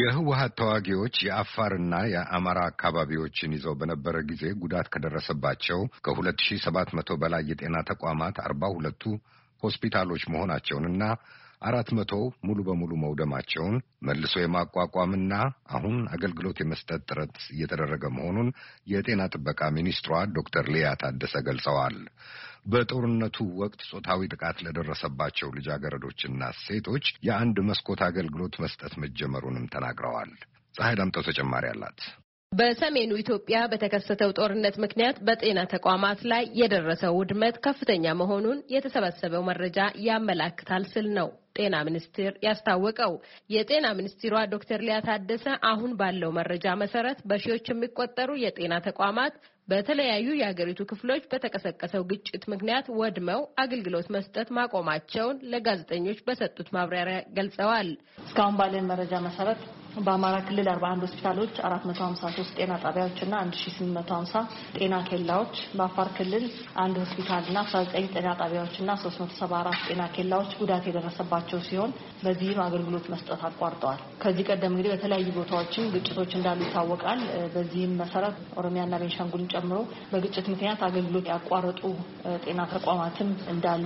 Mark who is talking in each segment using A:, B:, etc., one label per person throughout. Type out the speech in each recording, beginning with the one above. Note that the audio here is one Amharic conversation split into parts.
A: የህወሓት ተዋጊዎች የአፋርና የአማራ አካባቢዎችን ይዘው በነበረ ጊዜ ጉዳት ከደረሰባቸው ከ2700 በላይ የጤና ተቋማት 42ቱ ሆስፒታሎች መሆናቸውንና 400 ሙሉ በሙሉ መውደማቸውን መልሶ የማቋቋምና አሁን አገልግሎት የመስጠት ጥረት እየተደረገ መሆኑን የጤና ጥበቃ ሚኒስትሯ ዶክተር ሊያ ታደሰ ገልጸዋል። በጦርነቱ ወቅት ጾታዊ ጥቃት ለደረሰባቸው ልጃገረዶችና ሴቶች የአንድ መስኮት አገልግሎት መስጠት መጀመሩንም ተናግረዋል። ፀሐይ ዳምጠው ተጨማሪ አላት።
B: በሰሜኑ ኢትዮጵያ በተከሰተው ጦርነት ምክንያት በጤና ተቋማት ላይ የደረሰው ውድመት ከፍተኛ መሆኑን የተሰበሰበው መረጃ ያመለክታል ሲል ነው ጤና ሚኒስቴር ያስታወቀው። የጤና ሚኒስትሯ ዶክተር ሊያ ታደሰ አሁን ባለው መረጃ መሰረት በሺዎች የሚቆጠሩ የጤና ተቋማት በተለያዩ የሀገሪቱ ክፍሎች በተቀሰቀሰው ግጭት ምክንያት ወድመው አገልግሎት መስጠት ማቆማቸውን ለጋዜጠኞች በሰጡት ማብራሪያ ገልጸዋል።
C: እስካሁን ባለን መረጃ መሰረት በአማራ ክልል 41 ሆስፒታሎች፣ 453 ጤና ጣቢያዎችና 1850 ጤና ኬላዎች፣ በአፋር ክልል 1 ሆስፒታልና 19 ጤና ጣቢያዎችና 374 ጤና ኬላዎች ጉዳት የደረሰባቸው ሲሆን በዚህም አገልግሎት መስጠት አቋርጠዋል። ከዚህ ቀደም እንግዲህ በተለያዩ ቦታዎችም ግጭቶች እንዳሉ ይታወቃል። በዚህም መሰረት ኦሮሚያና ቤንሻንጉልን ጨምሮ በግጭት ምክንያት አገልግሎት ያቋረጡ ጤና ተቋማትም እንዳሉ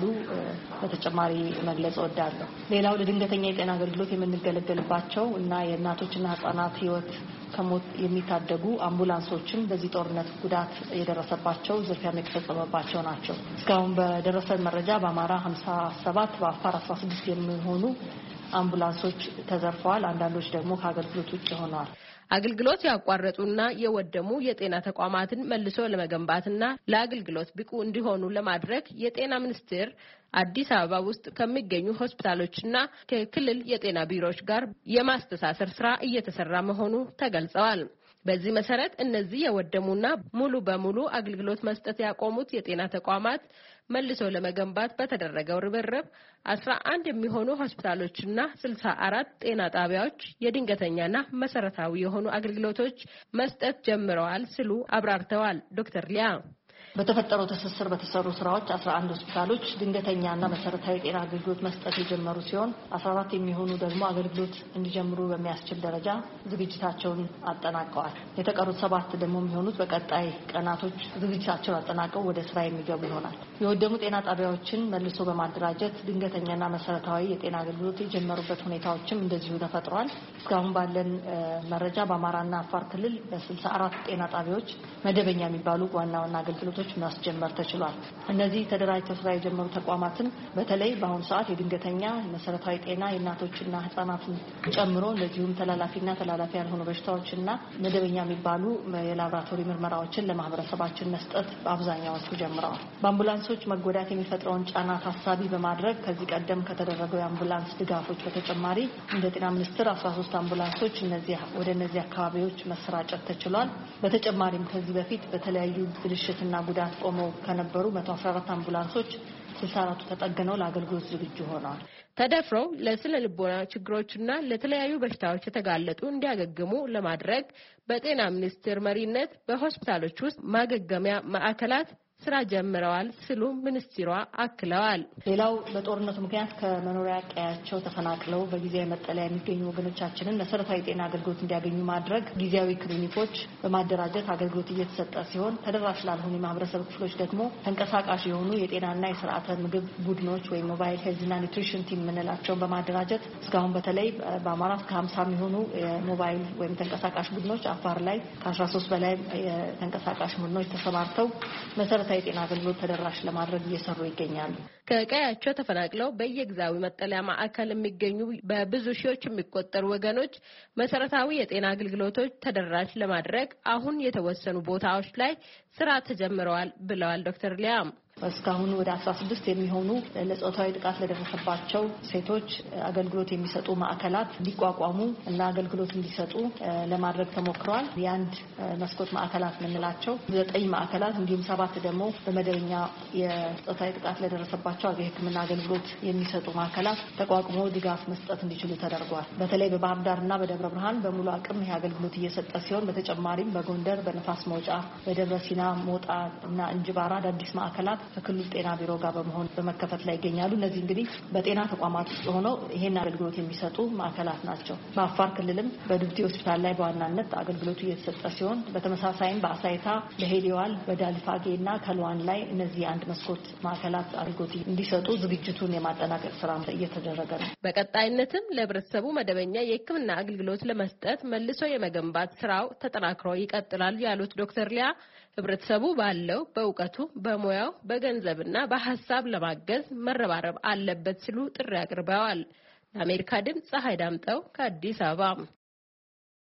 C: በተጨማሪ መግለጽ እወዳለሁ። ሌላው ለድንገተኛ የጤና አገልግሎት የምንገለገልባቸው እና የእናቶችና ህጻናት ህይወት ከሞት የሚታደጉ አምቡላንሶችም በዚህ ጦርነት ጉዳት የደረሰባቸው ዝርፊያ የተፈጸመባቸው ናቸው። እስካሁን በደረሰን መረጃ በአማራ 57 በአፋር 16 የሚሆኑ አምቡላንሶች ተዘርፈዋል። አንዳንዶች ደግሞ ከአገልግሎት ውጭ ሆነዋል።
B: አገልግሎት ያቋረጡና የወደሙ የጤና ተቋማትን መልሶ ለመገንባትና ለአገልግሎት ብቁ እንዲሆኑ ለማድረግ የጤና ሚኒስቴር አዲስ አበባ ውስጥ ከሚገኙ ሆስፒታሎችና ከክልል የጤና ቢሮዎች ጋር የማስተሳሰር ስራ እየተሰራ መሆኑ ተገልጸዋል። በዚህ መሰረት እነዚህ የወደሙና ሙሉ በሙሉ አገልግሎት መስጠት ያቆሙት የጤና ተቋማት መልሶ ለመገንባት በተደረገው ርብርብ 11 የሚሆኑ ሆስፒታሎችና 64 ጤና ጣቢያዎች የድንገተኛና መሰረታዊ የሆኑ አገልግሎቶች መስጠት ጀምረዋል ሲሉ አብራርተዋል። ዶክተር ሊያ
C: በተፈጠረው ትስስር በተሰሩ ስራዎች 11 ሆስፒታሎች ድንገተኛና መሰረታዊ ጤና አገልግሎት መስጠት የጀመሩ ሲሆን 14 የሚሆኑ ደግሞ አገልግሎት እንዲጀምሩ በሚያስችል ደረጃ ዝግጅታቸውን አጠናቀዋል። የተቀሩት 7 ደግሞ የሚሆኑት በቀጣይ ቀናቶች ዝግጅታቸውን አጠናቀው ወደ ስራ የሚገቡ ይሆናል። የወደሙ ጤና ጣቢያዎችን መልሶ በማደራጀት ድንገተኛና መሰረታዊ የጤና አገልግሎት የጀመሩበት ሁኔታዎችም እንደዚሁ ተፈጥሯል። እስካሁን ባለን መረጃ በአማራና አፋር ክልል በ64 ጤና ጣቢያዎች መደበኛ የሚባሉ ዋና አገልግሎቶች ማስጀመር ተችሏል። እነዚህ ተደራጅተው ስራ የጀመሩ ተቋማትን በተለይ በአሁኑ ሰዓት የድንገተኛ መሰረታዊ ጤና የእናቶችና ህጻናትን ጨምሮ እንደዚሁም ተላላፊና ተላላፊ ያልሆኑ በሽታዎችና መደበኛ የሚባሉ የላቦራቶሪ ምርመራዎችን ለማህበረሰባችን መስጠት በአብዛኛዎቹ ጀምረዋል። በአምቡላንሶች መጎዳት የሚፈጥረውን ጫና ታሳቢ በማድረግ ከዚህ ቀደም ከተደረገው የአምቡላንስ ድጋፎች በተጨማሪ እንደ ጤና ሚኒስቴር 13 አምቡላንሶች ወደ እነዚህ አካባቢዎች መሰራጨት ተችሏል። በተጨማሪም ከዚህ በፊት በተለያዩ ብልሽትና ጉዳት ቆመው ከነበሩ 114 አምቡላንሶች 64ቱ ተጠግነው ለአገልግሎት ዝግጁ ሆነዋል።
B: ተደፍረው ለስነ ልቦና ችግሮችና ለተለያዩ በሽታዎች የተጋለጡ እንዲያገግሙ ለማድረግ በጤና ሚኒስቴር መሪነት በሆስፒታሎች ውስጥ ማገገሚያ ማዕከላት ስራ ጀምረዋል ሲሉ ሚኒስትሯ አክለዋል።
C: ሌላው በጦርነቱ ምክንያት ከመኖሪያ ቀያቸው ተፈናቅለው በጊዜያዊ መጠለያ የሚገኙ ወገኖቻችንን መሰረታዊ ጤና አገልግሎት እንዲያገኙ ማድረግ ጊዜያዊ ክሊኒኮች በማደራጀት አገልግሎት እየተሰጠ ሲሆን ተደራሽ ላልሆኑ የማህበረሰብ ክፍሎች ደግሞ ተንቀሳቃሽ የሆኑ የጤናና የስርዓተ ምግብ ቡድኖች ወይም ሞባይል ሄልዝና ኒውትሪሽን ቲም የምንላቸውን በማደራጀት እስካሁን በተለይ በአማራ እስከ 50 የሚሆኑ የሞባይል ወይም ተንቀሳቃሽ ቡድኖች፣ አፋር ላይ ከ13 በላይ የተንቀሳቃሽ ቡድኖች ተሰማርተው መሰረታዊ የጤና አገልግሎት ተደራሽ ለማድረግ እየሰሩ ይገኛሉ።
B: ከቀያቸው ተፈናቅለው በየጊዜያዊ መጠለያ ማዕከል የሚገኙ በብዙ ሺዎች የሚቆጠሩ ወገኖች መሰረታዊ የጤና አገልግሎቶች ተደራሽ ለማድረግ አሁን የተወሰኑ ቦታዎች ላይ ስራ ተጀምረዋል ብለዋል ዶክተር ሊያም። እስካሁን ወደ 16 የሚሆኑ ለጾታዊ ጥቃት ለደረሰባቸው ሴቶች አገልግሎት የሚሰጡ ማዕከላት እንዲቋቋሙ እና አገልግሎት እንዲሰጡ ለማድረግ ተሞክሯል። የአንድ መስኮት ማዕከላት የምንላቸው 9 ማዕከላት እንዲሁም 7 ደግሞ በመደበኛ የጾታዊ ጥቃት ለደረሰባቸው የሕክምና አገልግሎት የሚሰጡ ማዕከላት ተቋቁሞ ድጋፍ መስጠት እንዲችሉ ተደርጓል። በተለይ በባህር ዳርና በደብረ ብርሃን በሙሉ አቅም ይህ አገልግሎት እየሰጠ ሲሆን በተጨማሪም በጎንደር፣ በነፋስ መውጫ፣ በደብረ ሲና፣ ሞጣ እና እንጅባራ አዳዲስ ማዕከላት
C: ከክልሉ ጤና ቢሮ ጋር በመሆን በመከፈት ላይ ይገኛሉ። እነዚህ እንግዲህ በጤና ተቋማት ውስጥ ሆነው ይሄን አገልግሎት የሚሰጡ ማዕከላት ናቸው። በአፋር ክልልም በዱብቲ ሆስፒታል ላይ በዋናነት አገልግሎቱ እየተሰጠ ሲሆን በተመሳሳይም በአሳይታ፣ በሄሊዋል፣ በዳልፋጌ እና ከልዋን ላይ እነዚህ አንድ መስኮት ማዕከላት አገልግሎት እንዲሰጡ ዝግጅቱን የማጠናቀቅ ስራ እየተደረገ ነው።
B: በቀጣይነትም ለህብረተሰቡ መደበኛ የሕክምና አገልግሎት ለመስጠት መልሶ የመገንባት ስራው ተጠናክሮ ይቀጥላል ያሉት ዶክተር ሊያ ህብረተሰቡ ባለው በእውቀቱ፣ በሙያው፣ በገንዘብና በሀሳብ ለማገዝ መረባረብ አለበት ሲሉ ጥሪ አቅርበዋል። ለአሜሪካ ድምፅ ፀሐይ ዳምጠው ከአዲስ አበባ